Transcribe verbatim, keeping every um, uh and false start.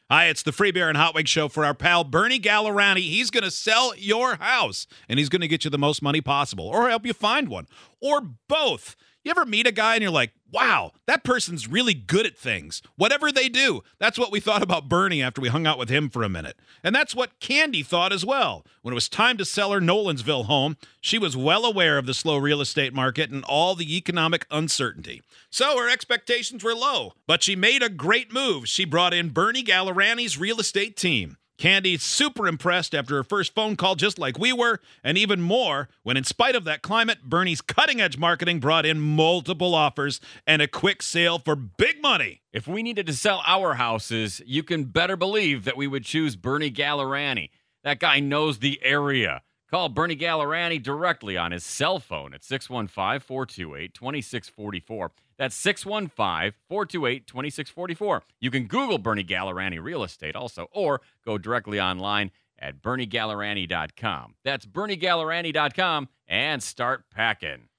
Hi, it's the Free Beer and Hot Wings show for our pal Bernie Gallerani. He's going to sell your house, and he's going to get you the most money possible, or help you find one, or both. You ever meet a guy and you're like, wow, that person's really good at things. Whatever they do. That's what we thought about Bernie after we hung out with him for a minute. And that's what Candy thought as well. When it was time to sell her Nolansville home, she was well aware of the slow real estate market and all the economic uncertainty. So her expectations were low, but she made a great move. She brought in Bernie Gallerani's real estate team. Candy's super impressed after her first phone call, just like we were, and even more when, in spite of that climate, Bernie's cutting-edge marketing brought in multiple offers and a quick sale for big money. If we needed to sell our houses, you can better believe that we would choose Bernie Gallerani. That guy knows the area. Call Bernie Gallerani directly on his cell phone at six one five, four two eight, two six four four. That's six one five, four two eight, two six four four. You can Google Bernie Gallerani Real Estate also, or go directly online at bernie gallerani dot com. That's bernie gallerani dot com, and start packing.